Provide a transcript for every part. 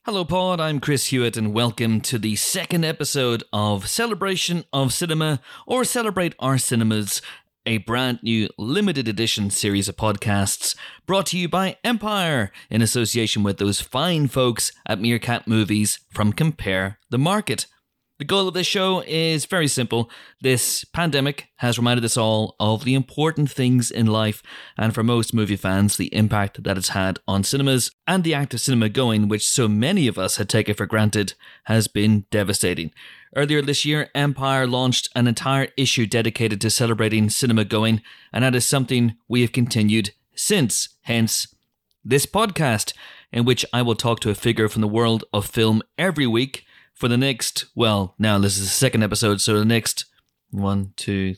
Hello, Pod. I'm Chris Hewitt, and welcome to the second episode of Celebration of Cinema, or Celebrate Our Cinemas, a brand new limited edition series of podcasts brought to you by Empire in association with those fine folks at Meerkat Movies from Compare the Market. The goal of this show is very simple. This pandemic has reminded us all of the important things in life, and for most movie fans, the impact that it's had on cinemas and the act of cinema going, which so many of us had taken for granted, has been devastating. Earlier this year, Empire launched an entire issue dedicated to celebrating cinema going, and that is something we have continued since. Hence, this podcast, in which I will talk to a figure from the world of film every week, for the next, well, now this is the second episode, so the next 4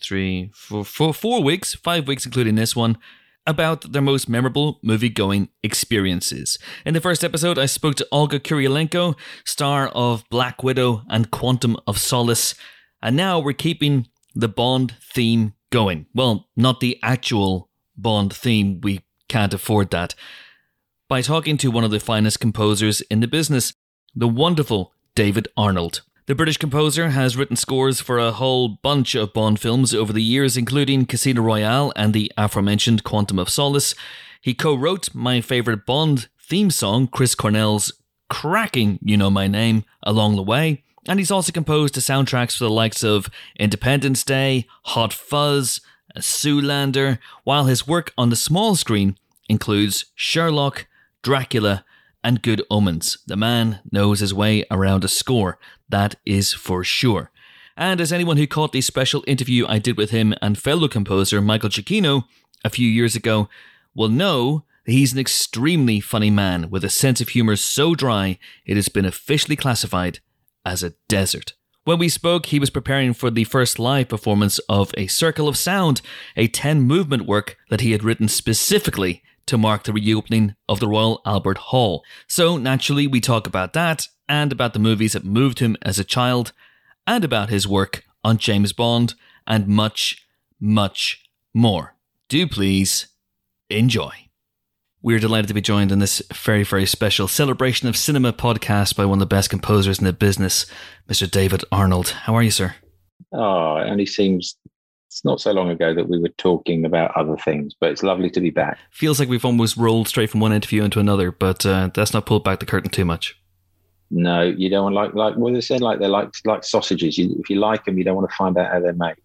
weeks, 5 weeks including this one, about their most memorable movie-going experiences. In the first episode, I spoke to Olga Kurylenko, star of Black Widow and Quantum of Solace, and now we're keeping the Bond theme going. Well, not the actual Bond theme, we can't afford that. By talking to one of the finest composers in the business, the wonderful David Arnold. The British composer has written scores for a whole bunch of Bond films over the years, including Casino Royale and the aforementioned Quantum of Solace. He co-wrote my favourite Bond theme song, Chris Cornell's cracking You Know My Name, along the way, and he's also composed the soundtracks for the likes of Independence Day, Hot Fuzz, Zoolander, while his work on the small screen includes Sherlock, Dracula, and Good Omens. The man knows his way around a score, that is for sure. And as anyone who caught the special interview I did with him and fellow composer Michael Giacchino a few years ago will know, he's an extremely funny man with a sense of humour so dry it has been officially classified as a desert. When we spoke, he was preparing for the first live performance of A Circle of Sound, a 10-movement work that he had written specifically to mark the reopening of the Royal Albert Hall. So naturally we talk about that, and about the movies that moved him as a child, and about his work on James Bond, and much, much more. Do please enjoy. We're delighted to be joined in this very, very special Celebration of Cinema podcast by one of the best composers in the business, Mr. David Arnold. How are you, sir? Oh, it only seems it's not so long ago that we were talking about other things, but it's lovely to be back. Feels like we've almost rolled straight from one interview into another, but let's not pull back the curtain too much. No, you don't want like what they said, like they're like sausages. If you like them, you don't want to find out how they're made.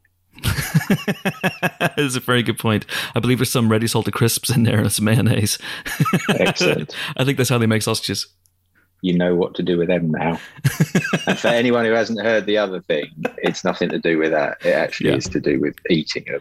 That's a very good point. I believe there's some ready salted crisps in there and some mayonnaise. Excellent. I think that's how they make sausages. You know what to do with them now. And for anyone who hasn't heard the other thing, it's nothing to do with that. It actually is to do with eating them.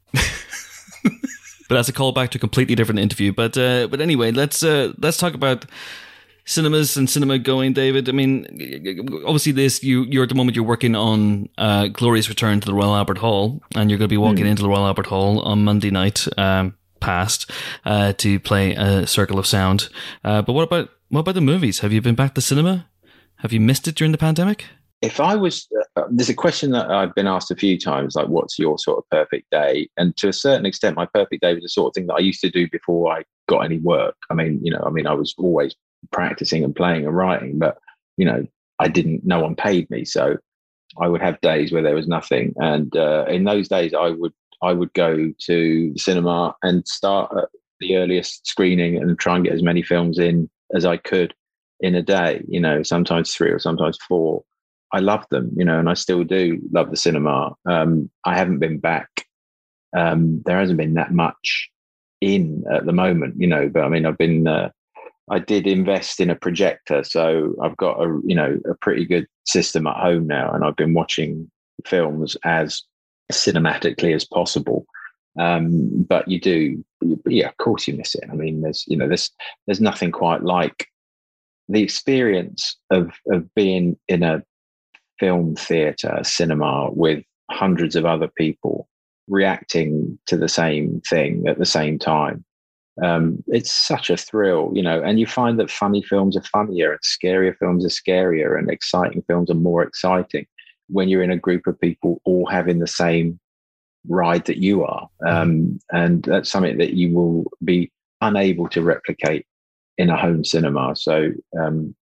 But that's a callback to a completely different interview. But anyway, let's talk about cinemas and cinema going, David. I mean, obviously you're at the moment you're working on Glorious Return to the Royal Albert Hall, and you're going to be walking into the Royal Albert Hall on Monday night past to play A Circle of Sound. But what about the movies? Have you been back to cinema? Have you missed it during the pandemic? If I was, there's a question that I've been asked a few times, like, what's your sort of perfect day? And to a certain extent, my perfect day was the sort of thing that I used to do before I got any work. I mean, I was always practicing and playing and writing, but, no one paid me. So I would have days where there was nothing. And in those days, I would go to the cinema and start at the earliest screening and try and get as many films in as I could in a day, sometimes 3 or sometimes 4. I loved them, and I still do love the cinema. I haven't been back. There hasn't been that much in at the moment, but I mean, I did invest in a projector, so I've got a pretty good system at home now, and I've been watching films as cinematically as possible. But you do, of course you miss it. I mean, there's nothing quite like the experience of being in a film theatre, cinema, with hundreds of other people reacting to the same thing at the same time. It's such a thrill, and you find that funny films are funnier and scarier films are scarier and exciting films are more exciting when you're in a group of people all having the same ride that you are. And that's something that you will be unable to replicate in a home cinema. So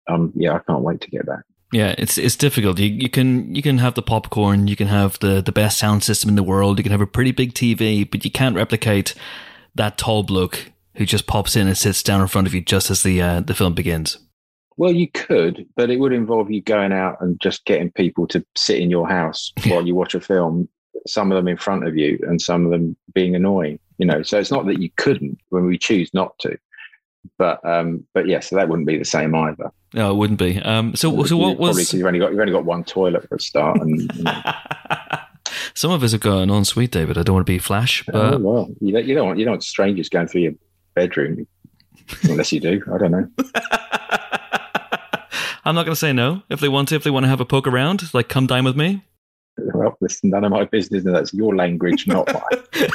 yeah, I can't wait to get back. Yeah, it's difficult. You can have the popcorn, you can have the best sound system in the world, you can have a pretty big TV, but you can't replicate that tall bloke who just pops in and sits down in front of you just as the film begins. Well, you could, but it would involve you going out and just getting people to sit in your house while you watch a film, some of them in front of you and some of them being annoying, So it's not that you couldn't when we choose not to. But yeah, so that wouldn't be the same either. No, it wouldn't be. So what was? Probably because you've only got one toilet for a start, and some of us have got an ensuite, David. I don't want to be flash, but well, you don't want strangers going through your bedroom unless you do. I don't know. I'm not going to say no if they want to have a poke around, like come dine with me. Well, listen, none of my business, and that's your language, not mine.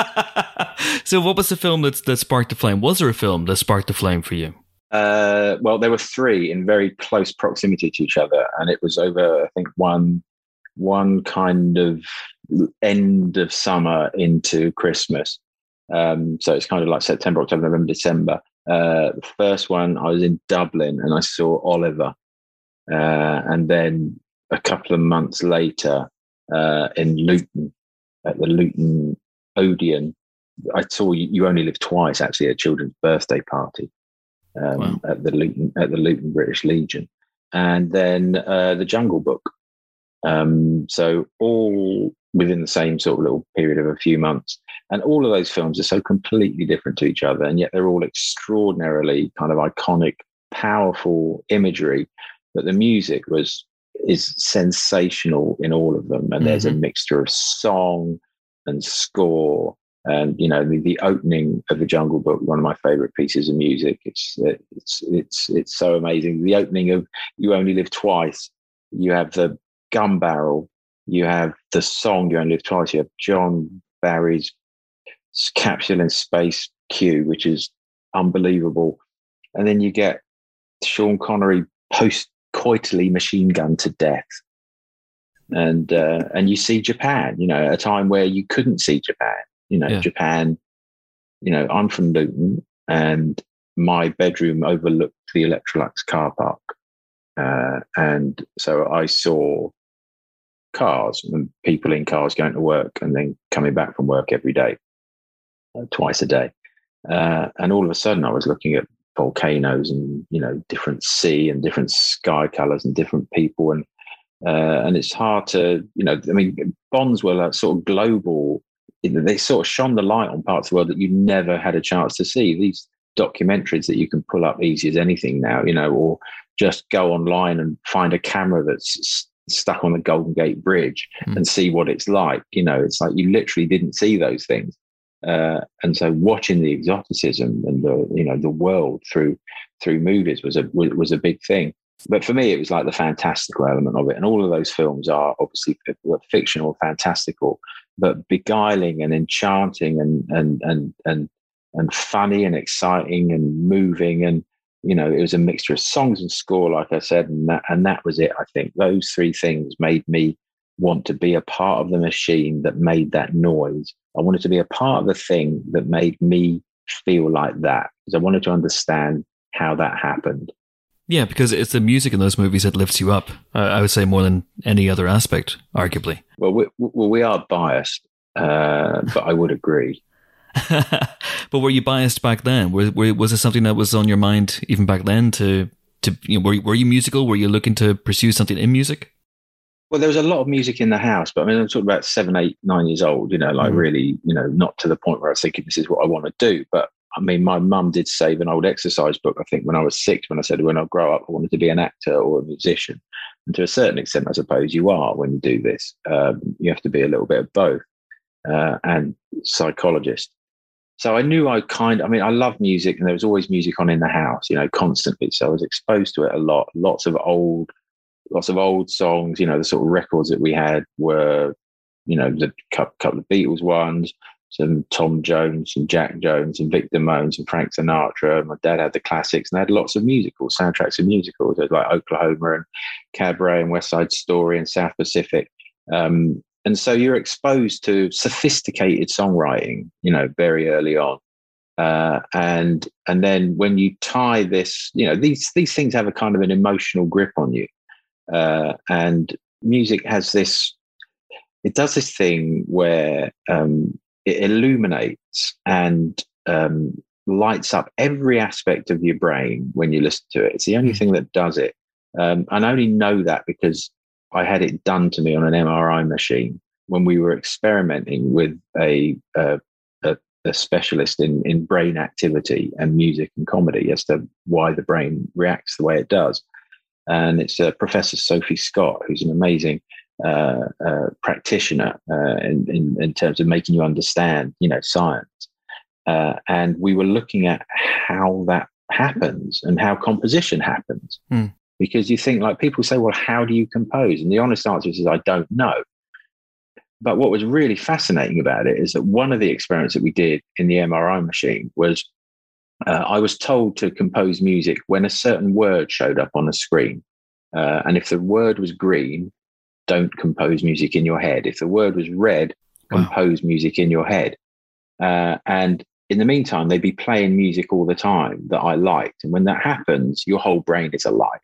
So what was the film that sparked the flame? Was there a film that sparked the flame for you? Well, there were three in very close proximity to each other, and it was over, I think, one kind of end of summer into Christmas. So it's kind of like September, October, November, December. The first one, I was in Dublin and I saw Oliver. And then a couple of months later, in Luton, at the Luton Odeon, I saw You Only Live Twice, actually, at a children's birthday party Wow. at the Luton British Legion. And then The Jungle Book. So all within the same sort of little period of a few months. And all of those films are so completely different to each other, and yet they're all extraordinarily kind of iconic, powerful imagery. But the music is sensational in all of them, and there's a mixture of song and score. And the opening of The Jungle Book, one of my favorite pieces of music. It's so amazing. The opening of You Only Live Twice. You have the gun barrel. You have the song You Only Live Twice. You have John Barry's Capsule in Space Q, which is unbelievable. And then you get Sean Connery post-coitally machine gun to death. And you see Japan, at a time where you couldn't see Japan. Japan, I'm from Luton, and my bedroom overlooked the Electrolux car park. And so I saw cars and people in cars going to work and then coming back from work every day, twice a day. And all of a sudden I was looking at volcanoes and, different sea and different sky colors and different people. And it's hard to, Bonds were like sort of global. They sort of shone the light on parts of the world that you never had a chance to see. These documentaries that you can pull up easy as anything now, or just go online and find a camera that's stuck on the Golden Gate Bridge and see what it's like. It's like you literally didn't see those things. And so watching the exoticism and the world through movies was a big thing. But for me, it was like the fantastical element of it. And all of those films are obviously fictional, fantastical, but beguiling and enchanting and funny and exciting and moving. And, it was a mixture of songs and score, like I said, and that was it. I think those three things made me want to be a part of the machine that made that noise. I wanted to be a part of the thing that made me feel like that, because I wanted to understand how that happened. Yeah, because it's the music in those movies that lifts you up. I would say more than any other aspect, arguably. Well, we are biased, but I would agree. But were you biased back then? Was it something that was on your mind even back then? Were you musical? Were you looking to pursue something in music? Well, there was a lot of music in the house, but I'm talking about 7, 8, 9 years old. Really, not to the point where I was thinking this is what I want to do, but. My mum did save an old exercise book, I think, when I was 6, when I said when I grow up, I wanted to be an actor or a musician. And to a certain extent, I suppose you are when you do this. You have to be a little bit of both and psychologist. So I knew I love music, and there was always music on in the house, constantly. So I was exposed to it a lot. Lots of old songs, the sort of records that we had were, the couple of Beatles ones, some Tom Jones, some Jack Jones, and Victor Moan, and Frank Sinatra. My dad had the classics, and they had lots of musicals, soundtracks of musicals, like Oklahoma and Cabaret and West Side Story and South Pacific. And so you're exposed to sophisticated songwriting, very early on. And then when you tie this, these things have a kind of an emotional grip on you, and music has this. It does this thing where it illuminates and lights up every aspect of your brain when you listen to it. It's the only thing that does it. And I only know that because I had it done to me on an MRI machine when we were experimenting with a specialist in brain activity and music and comedy as to why the brain reacts the way it does. And it's Professor Sophie Scott, who's an amazing practitioner in terms of making you understand, science. And we were looking at how that happens and how composition happens. Because you think, like, people say, well, how do you compose? And the honest answer is I don't know. But what was really fascinating about it is that one of the experiments that we did in the MRI machine was I was told to compose music when a certain word showed up on a screen. And if the word was green, don't compose music in your head. If the word was red, compose music in your head. And in the meantime, they'd be playing music all the time that I liked. And when that happens, your whole brain is alive.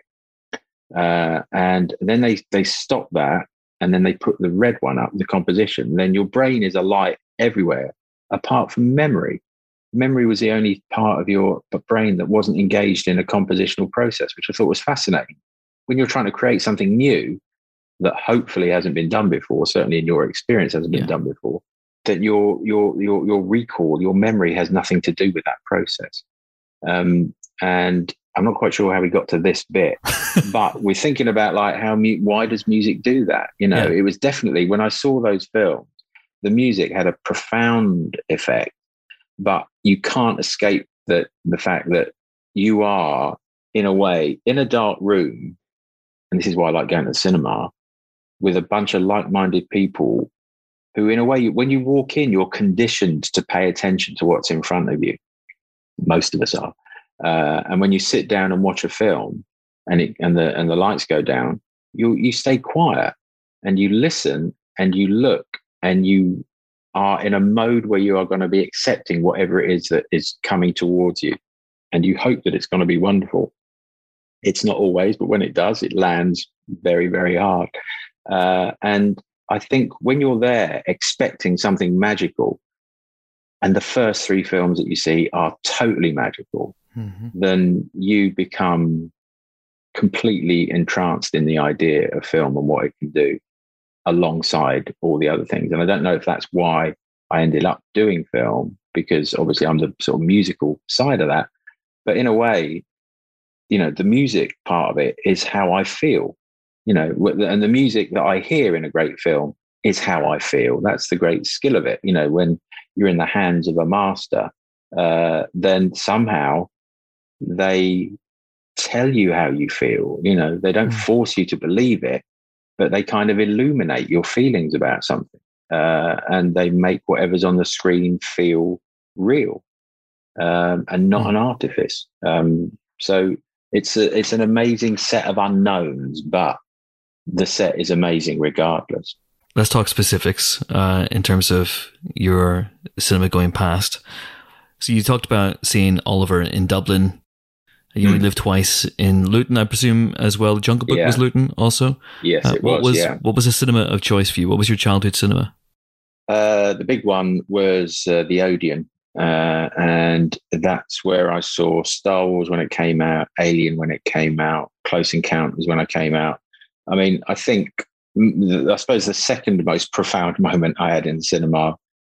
And then they stop that, and then they put the red one up, the composition. And then your brain is alight everywhere, apart from memory. Memory was the only part of your brain that wasn't engaged in a compositional process, which I thought was fascinating. When you're trying to create something new that hopefully hasn't been done before, certainly in your experience hasn't been done before, that your recall, your memory has nothing to do with that process. And I'm not quite sure how we got to this bit, but we're thinking about like why does music do that? It was definitely, when I saw those films, the music had a profound effect, but you can't escape the fact that you are, in a way, in a dark room. And this is why I like going to the cinema, with a bunch of like-minded people who, in a way, when you walk in, you're conditioned to pay attention to what's in front of you. Most of us are. And when you sit down and watch a film and the lights go down, you stay quiet and you listen and you look and you are in a mode where you are going to be accepting whatever it is that is coming towards you. And you hope that it's going to be wonderful. It's not always, but when it does, it lands very, very hard. And I think when you're there expecting something magical, and the first three films that you see are totally magical, then you become completely entranced in the idea of film and what it can do alongside all the other things. And I don't know if that's why I ended up doing film, because obviously I'm the sort of musical side of that. But in a way, the music part of it is how I feel, and the music that I hear in a great film is how I feel. That's the great skill of it. When you're in the hands of a master, then somehow they tell you how you feel. They don't force you to believe it, but they kind of illuminate your feelings about something, and they make whatever's on the screen feel real, and not an artifice. So it's an amazing set of unknowns, but the set is amazing regardless. Let's talk specifics in terms of your cinema going past. So you talked about seeing Oliver in Dublin. You only lived twice in Luton, I presume, as well. Jungle Book was Luton also? Yes, it was. What was the cinema of choice for you? What was your childhood cinema? The big one was the Odeon. And that's where I saw Star Wars when it came out, Alien when it came out, Close Encounters when I came out. I mean, I suppose the second most profound moment I had in cinema,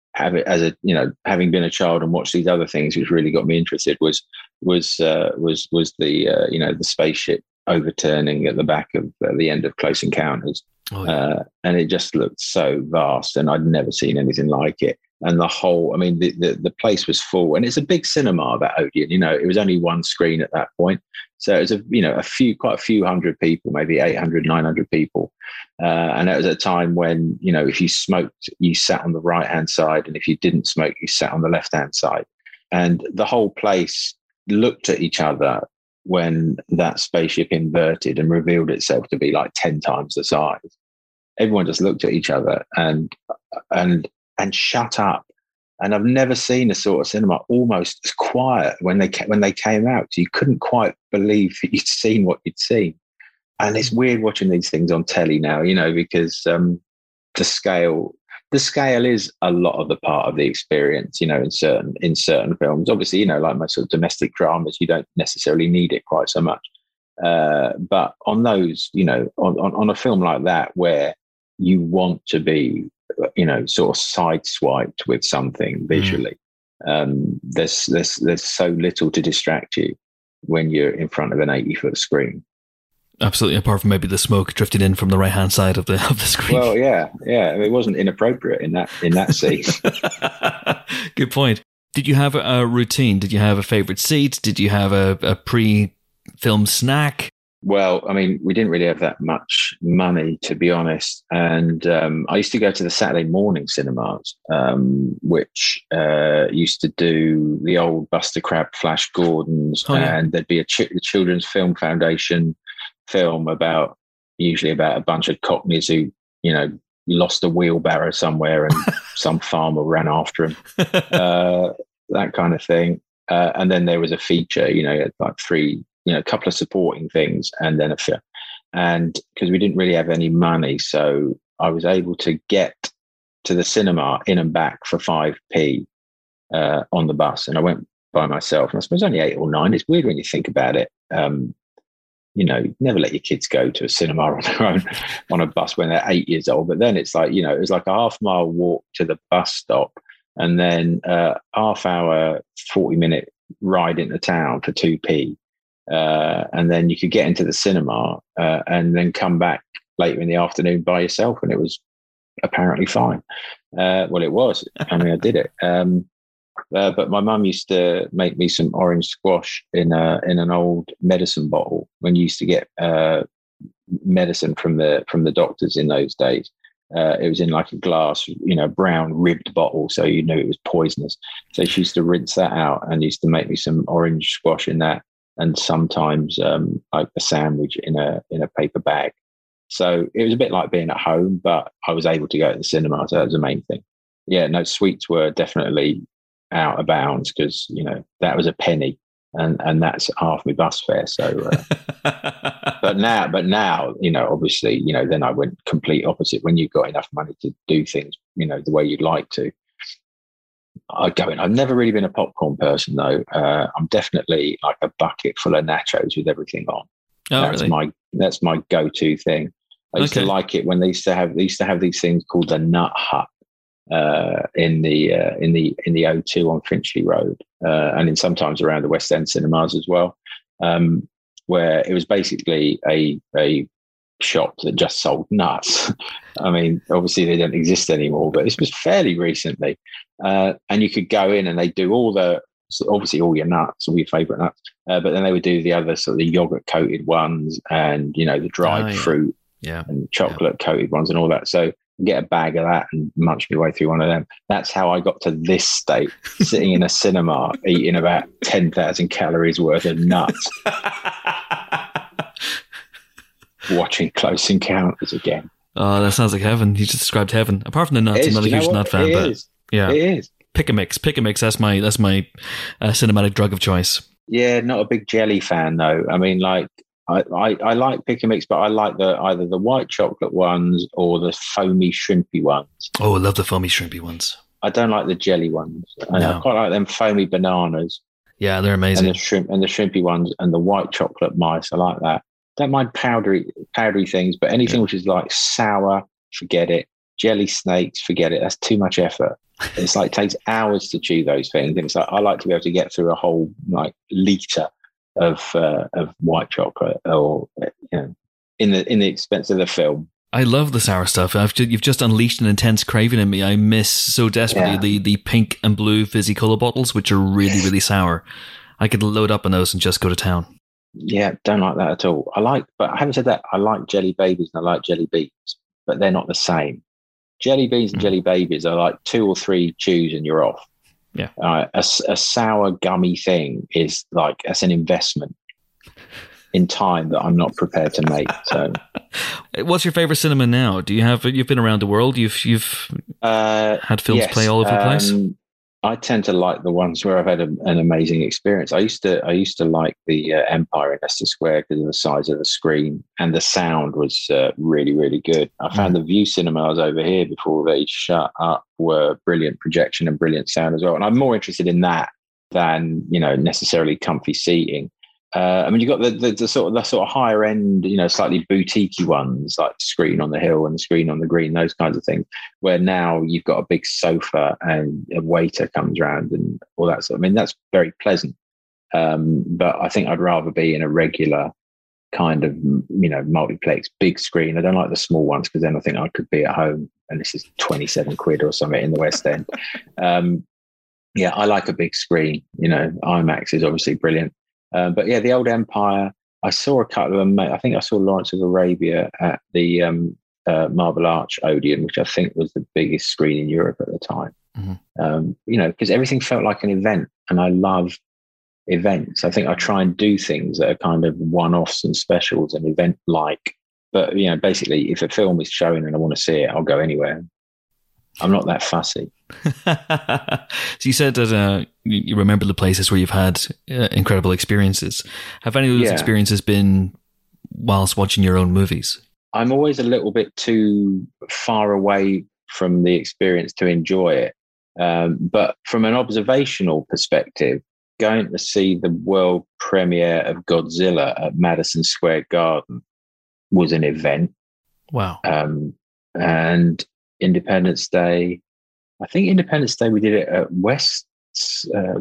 having been a child and watched these other things, which really got me interested, was the spaceship overturning at the back of the end of Close Encounters. And it just looked so vast, and I'd never seen anything like it. And the place was full, and it's a big cinema, that Odeon. It was only one screen at that point, so it was quite a few hundred people, maybe 800, 900 people. And that was at a time when if you smoked, you sat on the right hand side, and if you didn't smoke, you sat on the left hand side. And the whole place looked at each other when that spaceship inverted and revealed itself to be like 10 times the size. Everyone just looked at each other and shut up And I've never seen a sort of cinema almost as quiet when they came out. So you couldn't quite believe that you'd seen what you'd seen. And it's weird watching these things on telly now, because the scale is a lot of the part of the experience, in certain films. Obviously, like most sort of domestic dramas, you don't necessarily need it quite so much. But on those, on a film like that where you want to be, sort of sideswiped with something visually, there's so little to distract you when you're in front of an 80-foot screen. Absolutely, apart from maybe the smoke drifting in from the right-hand side of the screen. Well, yeah, it wasn't inappropriate in that scene. Good point. Did you have a routine? Did you have a favorite seat? Did you have a pre-film snack? Well, I mean, we didn't really have that much money, to be honest. And I used to go to the Saturday morning cinemas, which used to do the old Buster Crabbe, Flash Gordon's, and there'd be the Children's Film Foundation film usually about a bunch of cockneys who, lost a wheelbarrow somewhere and some farmer ran after him, that kind of thing. And then there was a feature, like three, a couple of supporting things and then a film. And because we didn't really have any money, so I was able to get to the cinema in and back for 5p on the bus. And I went by myself, and I suppose only 8 or 9. It's weird when you think about it. Never let your kids go to a cinema on their own on a bus when they're 8 years old. But then it's like, it was like a half-mile walk to the bus stop and then half-hour, 40-minute ride into town for 2p. And then you could get into the cinema and then come back later in the afternoon by yourself, and it was apparently fine. Well, it was. I mean, I did it. But my mum used to make me some orange squash in an old medicine bottle when you used to get medicine from the doctors in those days. It was in like a glass, brown ribbed bottle, so you knew it was poisonous. So she used to rinse that out and used to make me some orange squash in that, and sometimes like a sandwich in a paper bag. So it was a bit like being at home, but I was able to go to the cinema, so that was the main thing. Yeah, no, sweets were definitely out of bounds because that was a penny, and that's half my bus fare. So, but now, obviously, then I went complete opposite. When you've got enough money to do things, the way you'd like to, I go in. I've never really been a popcorn person though. I'm definitely like a bucket full of nachos with everything on. Oh, that's my go-to thing. I used to like it when they used to have these things called the Nut Hut in the O2 on Finchley Road, and then sometimes around the West End cinemas as well, where it was basically a shop that just sold nuts. I mean, obviously they don't exist anymore, but this was fairly recently, and you could go in and they do obviously all your nuts, all your favourite nuts, but then they would do the other sort of the yogurt coated ones and the dried fruit and chocolate coated ones and all that. So get a bag of that and munch my way through one of them. That's how I got to this state, sitting in a cinema eating about 10,000 calories worth of nuts, watching Close Encounters again. Oh, that sounds like heaven. You just described heaven. Apart from the nuts, I'm not a huge nut fan, but yeah, it is. Pick a mix. That's my cinematic drug of choice. Yeah, not a big jelly fan though. I mean, like I like pick a mix, but I like either the white chocolate ones or the foamy shrimpy ones. Oh, I love the foamy shrimpy ones. I don't like the jelly ones. I quite like them foamy bananas. Yeah, they're amazing. And the shrimpy ones and the white chocolate mice. I like that. Don't mind powdery things, but anything which is like sour, forget it. Jelly snakes, forget it. That's too much effort. It's like it takes hours to chew those things. And it's like I like to be able to get through a whole like liter of white chocolate, or in the expense of the film. I love the sour stuff. You've just unleashed an intense craving in me. I miss so desperately the pink and blue fizzy colour bottles, which are really, really sour. I could load up on those and just go to town. Yeah, don't like that at all. But having said that, I like jelly babies and I like jelly beans, but they're not the same. Jelly beans and jelly babies are like 2 or 3 chews and you're off. Yeah. A sour gummy thing is like, that's an investment in time that I'm not prepared to make. So, what's your favorite cinema now? You've been around the world? You've had films play all over the place? I tend to like the ones where I've had an amazing experience. I used to like the Empire in Leicester Square because of the size of the screen, and the sound was really, really good. I found the View Cinemas over here before they shut up were brilliant projection and brilliant sound as well. And I'm more interested in that than, you know, necessarily comfy seating. I mean, you've got the sort of higher end, you know, slightly boutiquey ones like Screen on the Hill and Screen on the Green, those kinds of things, where now you've got a big sofa and a waiter comes around and all that sort of, I mean, that's very pleasant. But I think I'd rather be in a regular kind of, you know, multiplex, big screen. I don't like the small ones because then I think I could be at home and this is 27 quid or something in the West End. Yeah, I like a big screen, you know, IMAX is obviously brilliant. But yeah, the old Empire, I saw a couple of them. I think I saw Lawrence of Arabia at the Marble Arch Odeon, which I think was the biggest screen in Europe at the time. Mm-hmm. You know, because everything felt like an event, and I love events. I think I try and do things that are kind of one-offs and specials and event-like. But, you know, basically, if a film is showing and I want to see it, I'll go anywhere. I'm not that fussy. So you said that you remember the places where you've had incredible experiences. Have any of those experiences been whilst watching your own movies? I'm always a little bit too far away from the experience to enjoy it. But from an observational perspective, going to see the world premiere of Godzilla at Madison Square Garden was an event. Wow. And Independence Day, I think Independence Day we did it at Westwood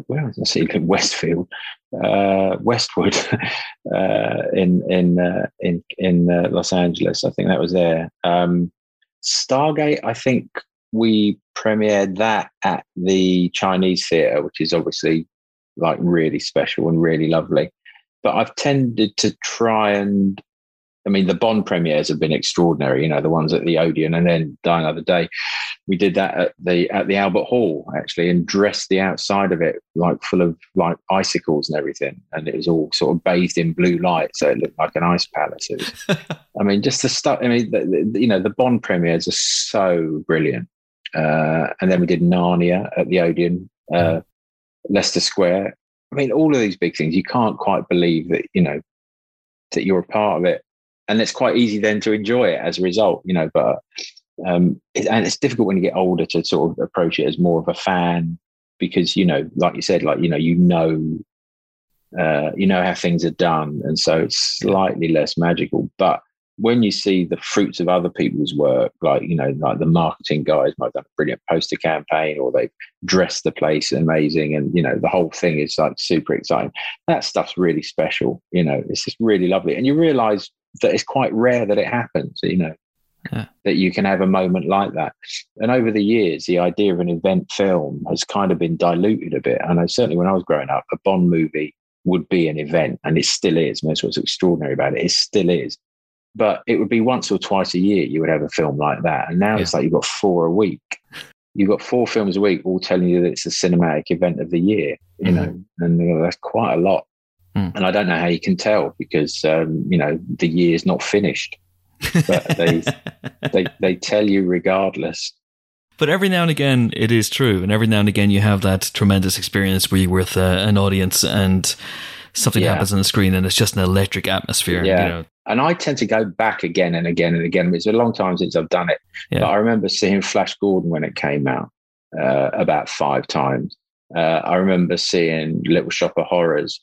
in Los Angeles. I think that was there. Stargate, I think we premiered that at the Chinese Theatre, which is obviously like really special and really lovely. But I've tended to try and, I mean, the Bond premieres have been extraordinary, you know, the ones at the Odeon, and then Die Another Day. We did that at the Albert Hall, actually, and dressed the outside of it like full of like icicles and everything. And it was all sort of bathed in blue light. So it looked like an ice palace. It was, I mean, just the stuff, I mean, you know, the Bond premieres are so brilliant. And then we did Narnia at the Odeon, Leicester Square. I mean, all of these big things, you can't quite believe that, you know, that you're a part of it. And it's quite easy then to enjoy it as a result, you know, but and it's difficult when you get older to sort of approach it as more of a fan because, you know, like you said, like, you know how things are done. And so it's slightly less magical. But when you see the fruits of other people's work, like, you know, like the marketing guys might have done a brilliant poster campaign or they've dressed the place amazing. And, you know, the whole thing is like super exciting. That stuff's really special. You know, it's just really lovely. And you realize that it's quite rare that it happens, you know, that you can have a moment like that. And over the years, the idea of an event film has kind of been diluted a bit. And certainly when I was growing up, a Bond movie would be an event, and it still is. And that's what's extraordinary about it. It still is. But it would be once or twice a year you would have a film like that. And now it's like you've got 4 a week. You've got 4 films a week all telling you that it's a cinematic event of the year, you know, and that's quite a lot. And I don't know how you can tell because, you know, the year's not finished, but they tell you regardless. But every now and again, it is true. And every now and again, you have that tremendous experience where you're with an audience and something happens on the screen and it's just an electric atmosphere. Yeah. You know. And I tend to go back again and again and again. It's a long time since I've done it. Yeah. But I remember seeing Flash Gordon when it came out about 5 times. I remember seeing Little Shop of Horrors,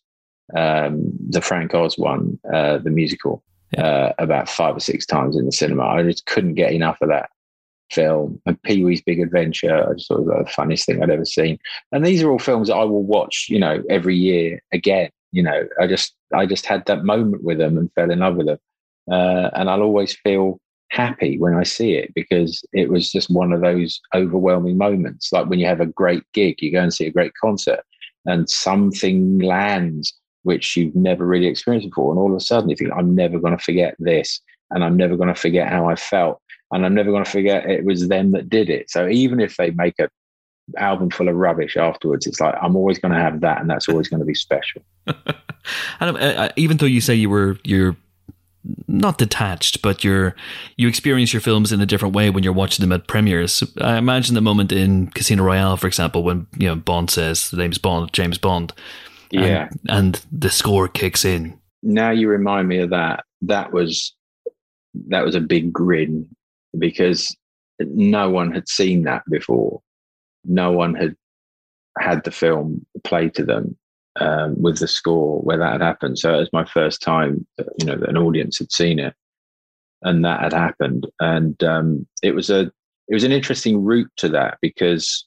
the Frank Oz one, the musical, about 5 or 6 times in the cinema. I just couldn't get enough of that film. And Pee-wee's Big Adventure, I just thought it was the funniest thing I'd ever seen. And these are all films that I will watch, you know, every year again. You know, I just had that moment with them and fell in love with them. And I'll always feel happy when I see it because it was just one of those overwhelming moments. Like when you have a great gig, you go and see a great concert and something lands which you've never really experienced before. And all of a sudden you think, I'm never going to forget this. And I'm never going to forget how I felt. And I'm never going to forget it was them that did it. So even if they make a album full of rubbish afterwards, it's like, I'm always going to have that. And that's always going to be special. And even though you say you're not detached, but you experience your films in a different way when you're watching them at premieres. I imagine the moment in Casino Royale, for example, when Bond says the name's Bond, James Bond, and the score kicks in. Now you remind me of that. That was a big grin, because no one had seen that before. No one had the film play to them with the score where that had happened. So it was my first time that an audience had seen it, and that had happened. And it was an interesting route to that, because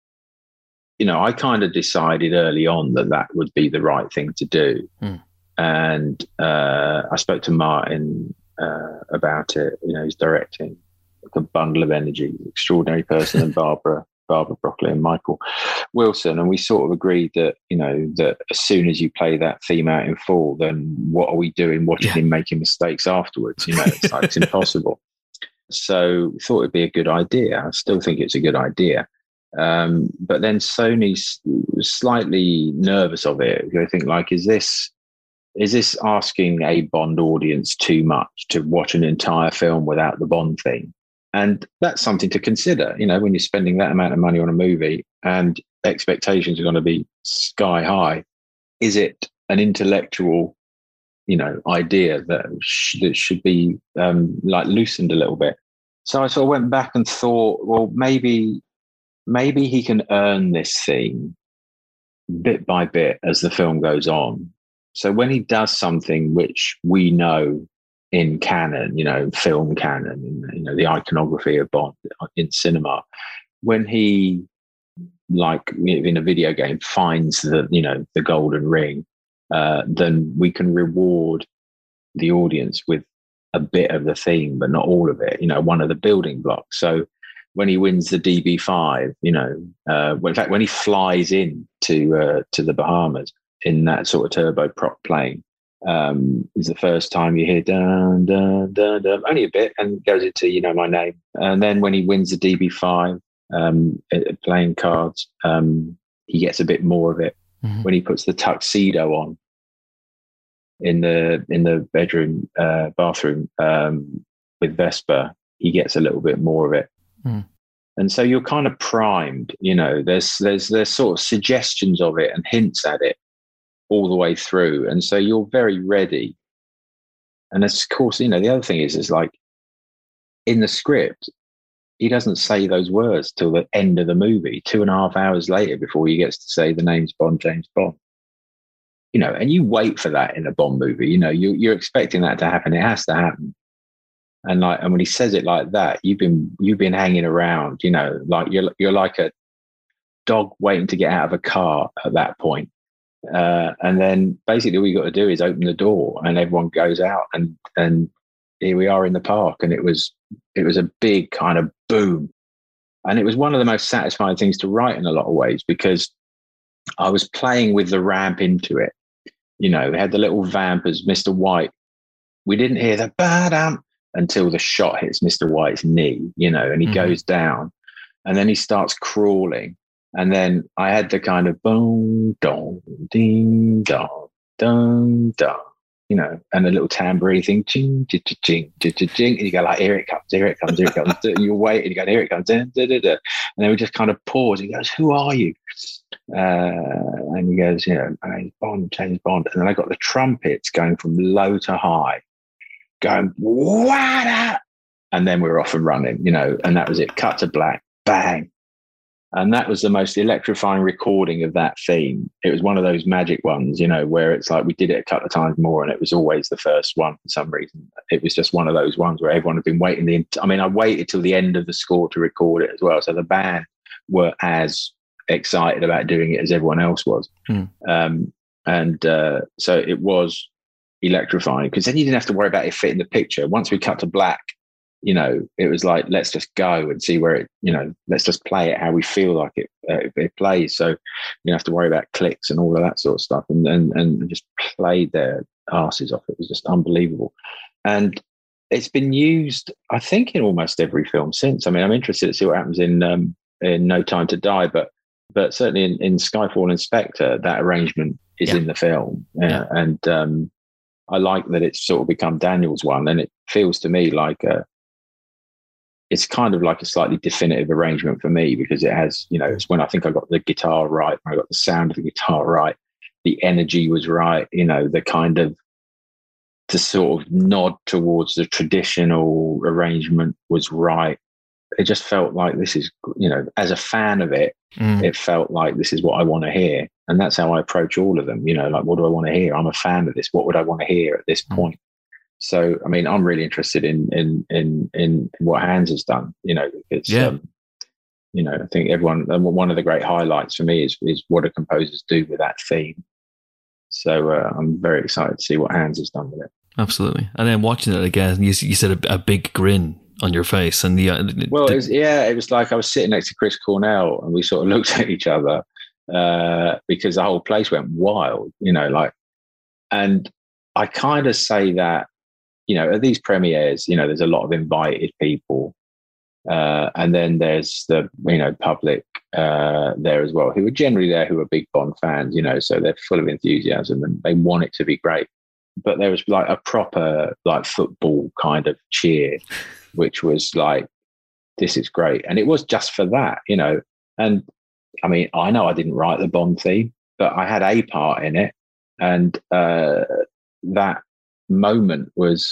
I kind of decided early on that would be the right thing to do. And I spoke to Martin about it. He's directing a bundle of energy, extraordinary person, and Barbara Broccoli and Michael Wilson, and we sort of agreed that that as soon as you play that theme out in full, then what are we doing watching him making mistakes afterwards? It's like it's impossible. So we thought it'd be a good idea. I still think it's a good idea, but then Sony's slightly nervous of it. They think, like, is this asking a Bond audience too much to watch an entire film without the Bond theme? And that's something to consider, when you're spending that amount of money on a movie and expectations are going to be sky high. Is it an intellectual, idea that should be loosened a little bit? So I sort of went back and thought, well, maybe he can earn this theme bit by bit as the film goes on. So when he does something which we know in canon, film canon, the iconography of Bond in cinema, when he, like in a video game, finds the golden ring, then we can reward the audience with a bit of the theme, but not all of it, one of the building blocks. So when he wins the DB5, in fact, when he flies in to the Bahamas in that sort of turboprop plane, is the first time you hear dun dun dun dun, only a bit, and goes into my name. And then when he wins the DB5 playing cards, he gets a bit more of it. When he puts the tuxedo on in the bedroom bathroom with Vesper, he gets a little bit more of it. And so you're kind of primed. There's sort of suggestions of it and hints at it all the way through, and so you're very ready. And of course, the other thing is like in the script, he doesn't say those words till the end of the movie, 2.5 hours later, before he gets to say the name's Bond, James Bond. And you wait for that in a Bond movie. You're expecting that to happen. It has to happen. And when he says it like that, you've been hanging around. Like you're like a dog waiting to get out of a car at that point. And then basically all you got to do is open the door and everyone goes out, and here we are in the park. And it was a big kind of boom. And it was one of the most satisfying things to write in a lot of ways, because I was playing with the ramp into it. We had the little vamp as Mr. White. We didn't hear the ba-dum until the shot hits Mr. White's knee, and he goes down, and then he starts crawling. And then I had the kind of boom, dong, ding, dong, dong, dong, and a little tambourine thing, ching, ching, ching, ching, ching, ching. And you go like, here it comes, here it comes, here it comes. And you wait, and you go, here it comes, da, da, da, da. And then we just kind of pause. He goes, who are you? And he goes, Bond, James Bond. And then I got the trumpets going from low to high, going, what? And then we were off and running, and that was it. Cut to black, bang. And that was the most electrifying recording of that theme. It was one of those magic ones, where it's like we did it a couple of times more, and it was always the first one for some reason. It was just one of those ones where everyone had been waiting. I waited till the end of the score to record it as well. So the band were as excited about doing it as everyone else was. So it was electrifying, because then you didn't have to worry about it fitting the picture. Once we cut to black, it was like, let's just go and see where it, let's just play it how we feel like it plays. So you don't have to worry about clicks and all of that sort of stuff, and just played their asses off. It was just unbelievable. And it's been used, I think, in almost every film since. I'm interested to see what happens in No Time to Die, but certainly in Skyfall and Spectre, that arrangement is in the film. And I like that it's sort of become Daniel's one, and it feels to me like it's kind of like a slightly definitive arrangement for me, because it has, you know, it's when I think I got the guitar right, when I got the sound of the guitar right, the energy was right, you know, the kind of, to sort of nod towards the traditional arrangement was right. It just felt like this is, you know, as a fan of it, it felt like this is what I want to hear. And that's how I approach all of them. You know, like, what do I want to hear? I'm a fan of this. What would I want to hear at this point? So, I mean, I'm really interested in what Hans has done. You know, it's, you know, I think one of the great highlights for me is what do composers do with that theme. So I'm very excited to see what Hans has done with it. Absolutely. And then watching it again, you said a big grin on your face, and it was like I was sitting next to Chris Cornell, and we sort of looked at each other because the whole place went wild, you know, like, and I kind of say that, you know, at these premieres, you know, there's a lot of invited people, and then there's the, you know, public there as well, who are generally there, who are big Bond fans, you know, so they're full of enthusiasm and they want it to be great. But there was like a proper like football kind of cheer, which was like, this is great. And it was just for that, you know. And I mean, I know I didn't write the Bond theme, but I had a part in it. And that moment was,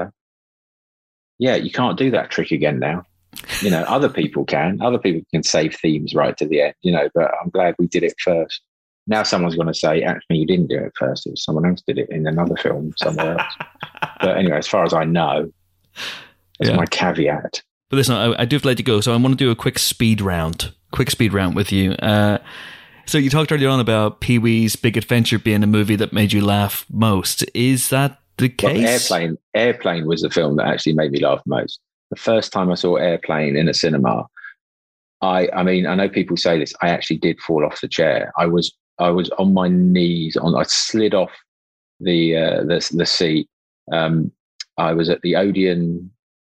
you can't do that trick again now. You know, other people can save themes right to the end, you know, but I'm glad we did it first. Now someone's going to say, actually, you didn't do it first. It was someone else did it in another film somewhere else. But anyway, as far as I know, that's my caveat. But listen, I do have to let you go. So I want to do a quick speed round with you. So you talked earlier on about Pee-wee's Big Adventure being a movie that made you laugh most. Is that the case? Well, Airplane was the film that actually made me laugh most. The first time I saw Airplane in a cinema, I mean, I know people say this, I actually did fall off the chair. I was on my knees. I slid off the seat. I was at the Odeon.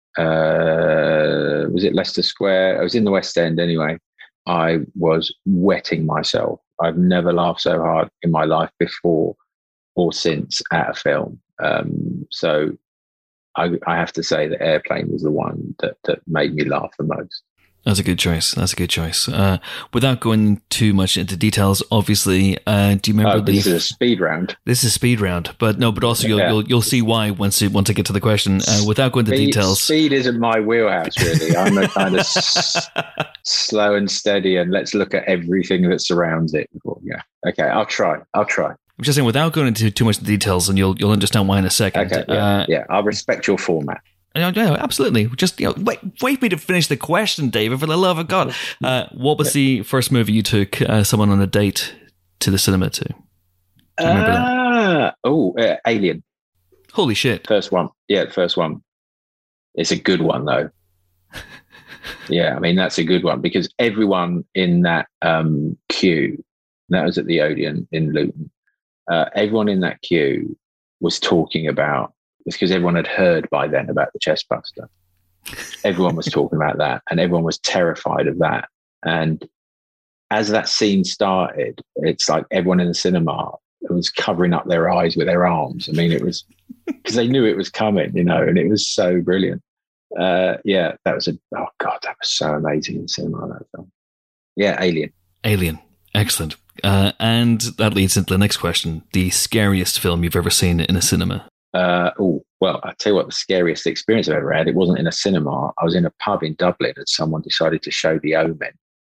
Was it Leicester Square? I was in the West End anyway. I was wetting myself. I've never laughed so hard in my life before or since at a film. So I have to say that Airplane was the one that made me laugh the most. That's a good choice. Without going too much into details, obviously, do you remember this is a speed round. This is a speed round, but also you'll see why once I get to the question. Without going into details, speed isn't my wheelhouse really. I'm a kind of slow and steady, and let's look at everything that surrounds it. Yeah, okay, I'll try. I'm just saying, without going into too much details, and you'll understand why in a second. Okay, yeah, I'll respect your format. Yeah, absolutely. Just wait for me to finish the question, David. For the love of God, what was the first movie you took someone on a date to the cinema to? Do you remember that? Alien. Holy shit! First one. Yeah, first one. It's a good one though. Yeah, I mean that's a good one because everyone in that queue, that was at the Odeon in Luton. Everyone in that queue was talking about. It's because everyone had heard by then about the Chestbuster. Everyone was talking about that, and everyone was terrified of that. And as that scene started, it's like everyone in the cinema was covering up their eyes with their arms. I mean, it was because they knew it was coming, you know, and it was so brilliant. That was that was so amazing in cinema, that film. Yeah, Alien. Excellent. And that leads into the next question. The scariest film you've ever seen in a cinema? Well, I'll tell you what, the scariest experience I've ever had, it wasn't in a cinema. I was in a pub in Dublin and someone decided to show The Omen.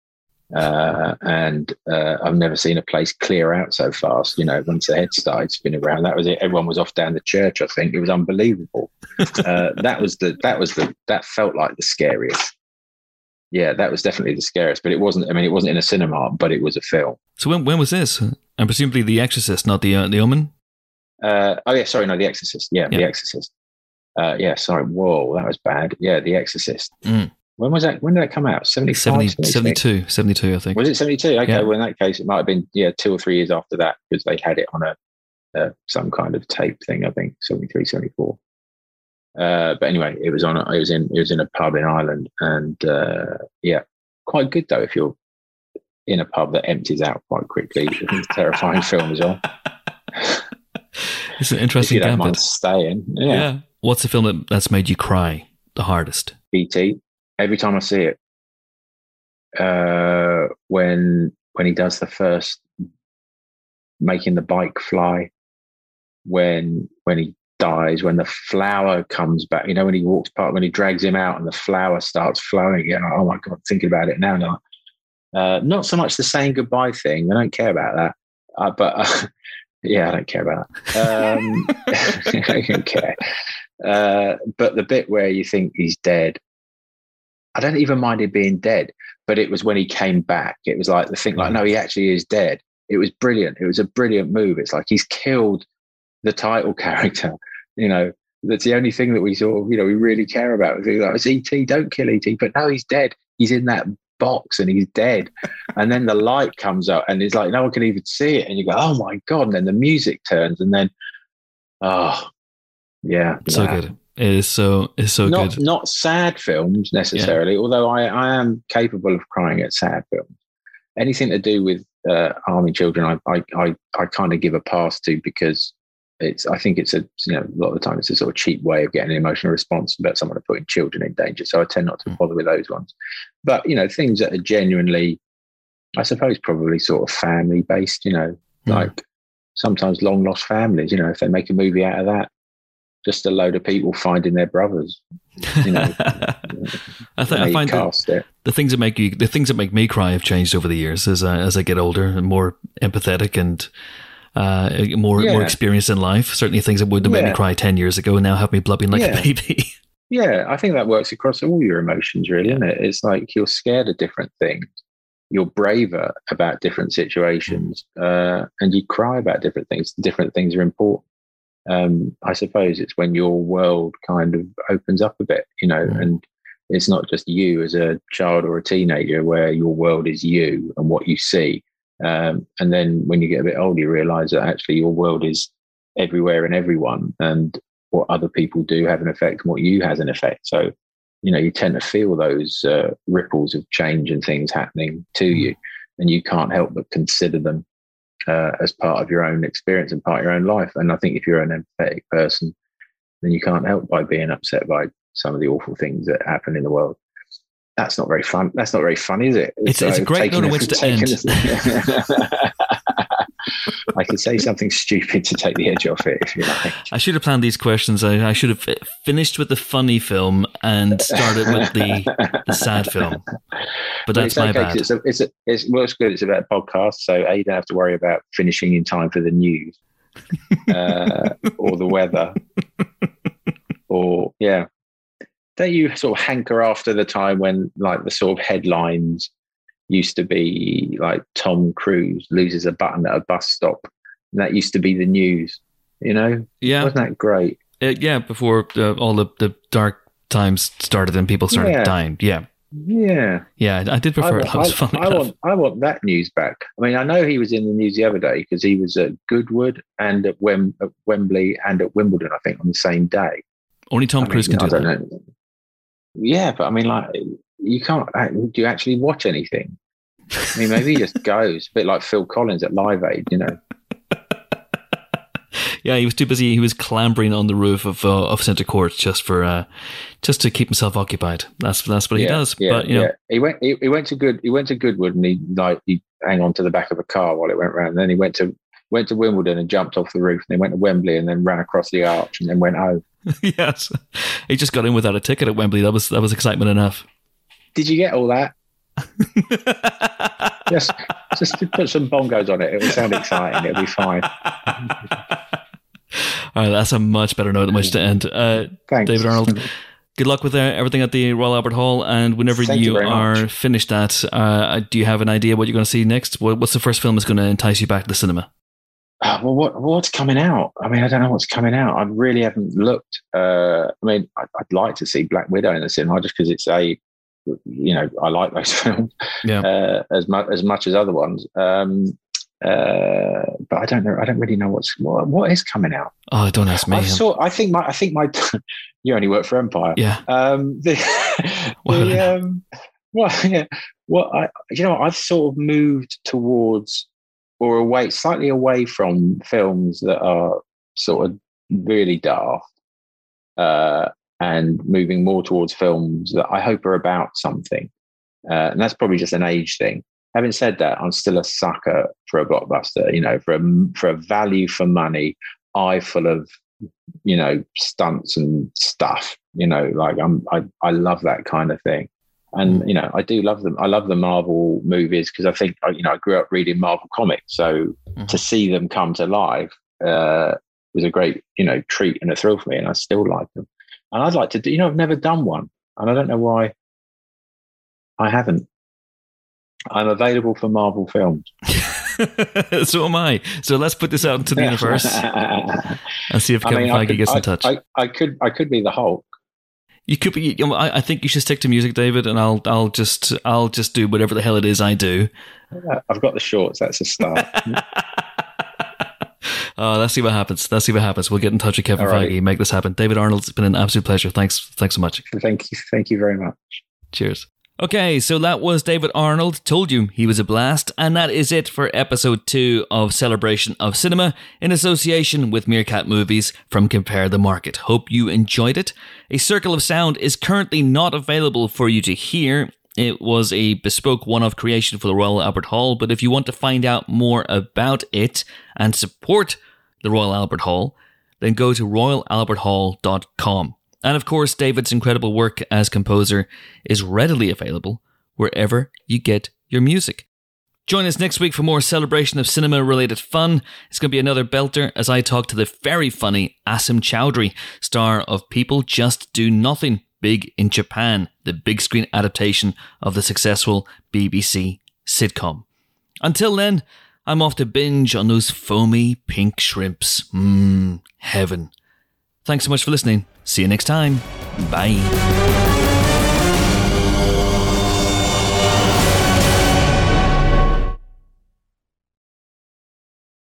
And I've never seen a place clear out so fast. You know, once the head started spinning around, that was it. Everyone was off down the church, I think. It was unbelievable. That felt like the scariest. Yeah, that was definitely the scariest, but it wasn't in a cinema, but it was a film. So when was this? And presumably The Exorcist, not The Omen? The Exorcist. Yeah, The Exorcist. Sorry. Whoa, that was bad. Yeah, The Exorcist. When was that? When did that come out? 75? 72, I think. Was it 72? Okay, well, in that case, it might have been 2 or 3 years after that because they had it on some kind of tape thing, I think, 73, 74. But anyway, it was in a pub in Ireland, and quite good though if you're in a pub that empties out quite quickly. It's a terrifying film as well. It's an if interesting you don't gambit. mind staying. Yeah. What's the film that's made you cry the hardest? E.T. Every time I see it, when he does the first making the bike fly, when he dies, when the flower comes back, when he walks past, when he drags him out and the flower starts flowing again. Oh my God, thinking about it now. Not so much the saying goodbye thing. I don't care about that. But yeah, I don't care about that. I don't care. But the bit where you think he's dead, I don't even mind him being dead, but it was when he came back. It was like the thing, like, no, he actually is dead. It was brilliant. It was a brilliant move. It's like he's killed the title character. That's the only thing that we sort of, we really care about. It's E.T., don't kill E.T. But no, he's dead. He's in that box and he's dead. And then the light comes up and it's like no one can even see it. And you go, oh my God. And then the music turns and then, oh, yeah. So good. It is so good. Not sad films necessarily, although I am capable of crying at sad films. Anything to do with harming children, I kind of give a pass to, because I think it's a lot of the time it's a sort of cheap way of getting an emotional response about someone putting children in danger. So I tend not to bother with those ones. But things that are genuinely, I suppose, probably sort of family based. Like sometimes long lost families. If they make a movie out of that, just a load of people finding their brothers. I find that the things that make me cry have changed over the years as I get older and more empathetic and more experienced in life. Certainly things that wouldn't have made me cry 10 years ago now have me blubbing like a baby. Yeah, I think that works across all your emotions, really, isn't it? It's like you're scared of different things. You're braver about different situations, and you cry about different things. Different things are important. I suppose it's when your world kind of opens up a bit, and it's not just you as a child or a teenager where your world is you and what you see. And then when you get a bit older, you realize that actually your world is everywhere and everyone, and what other people do have an effect and what you has an effect. So, you tend to feel those ripples of change and things happening to you, and you can't help but consider them as part of your own experience and part of your own life. And I think if you're an empathetic person, then you can't help by being upset by some of the awful things that happen in the world. That's not very fun. That's not very fun, is it? It's a great note on which to end. I could say something stupid to take the edge off it, if you like. I should have planned these questions. I should have finished with the funny film and started with the sad film. But that's my bad. It's good. It's about a podcast, so you don't have to worry about finishing in time for the news or the weather. Or, yeah. Don't you sort of hanker after the time when, like, the sort of headlines used to be like Tom Cruise loses a button at a bus stop, and that used to be the news, Yeah. Wasn't that great? Before all the dark times started and people started dying. Yeah. I did prefer it. That was funny. I want that news back. I mean, I know he was in the news the other day because he was at Goodwood and at Wembley and at Wimbledon, I think, on the same day. Only Tom Cruise can do that. I don't know. Yeah, but I mean, like, you can't. Do you actually watch anything? I mean, maybe he just goes a bit like Phil Collins at Live Aid, Yeah, he was too busy. He was clambering on the roof of Centre Court just to keep himself occupied. That's what he does. Yeah, but he went to Goodwood and he hang on to the back of a car while it went round. And then he went to Wimbledon and jumped off the roof. And they went to Wembley and then ran across the arch and then went home. Yes, he just got in without a ticket at Wembley. That was excitement enough. Did you get all that? just put some bongos on it. It will sound exciting. It'll be fine. All right, that's a much better note on which to end. Thanks, David Arnold. Good luck with everything at the Royal Albert Hall, and whenever you are finished that, do you have an idea what you're going to see next? What's the first film that's going to entice you back to the cinema? Well, what's coming out? I mean, I don't know what's coming out. I really haven't looked. I mean, I'd like to see Black Widow in the cinema just because it's I like those films as much as other ones. But I don't know. I don't really know what is coming out. Oh, don't ask me. I think my you only work for Empire. Yeah. I've sort of moved towards or slightly away from films that are sort of really daft, and moving more towards films that I hope are about something. And that's probably just an age thing. Having said that, I'm still a sucker for a blockbuster, for a value for money, eye full of, stunts and stuff, I love that kind of thing. And, I do love them. I love the Marvel movies because I think, I grew up reading Marvel comics. So to see them come to life was a great, treat and a thrill for me. And I still like them. And I'd like to do, I've never done one. And I don't know why I haven't. I'm available for Marvel films. So am I. So let's put this out into the universe and see if Kevin Feige gets in touch. I could be the Hulk. You could be. I think you should stick to music, David, and I'll just do whatever the hell it is I do. I've got the shorts. That's a start. Let's see what happens. We'll get in touch with Kevin Feige, make this happen. David Arnold, it's been an absolute pleasure. Thanks so much. Thank you very much. Cheers. Okay, so that was David Arnold. Told you he was a blast. And that is it for episode 2 of Celebration of Cinema in association with Meerkat Movies from Compare the Market. Hope you enjoyed it. A Circle of Sound is currently not available for you to hear. It was a bespoke one-off creation for the Royal Albert Hall, but if you want to find out more about it and support the Royal Albert Hall, then go to royalalberthall.com. And of course, David's incredible work as composer is readily available wherever you get your music. Join us next week for more Celebration of Cinema-related fun. It's going to be another belter as I talk to the very funny Asim Chowdhury, star of People Just Do Nothing, big in Japan, the big screen adaptation of the successful BBC sitcom. Until then, I'm off to binge on those foamy pink shrimps. Heaven. Thanks so much for listening. See you next time. Bye.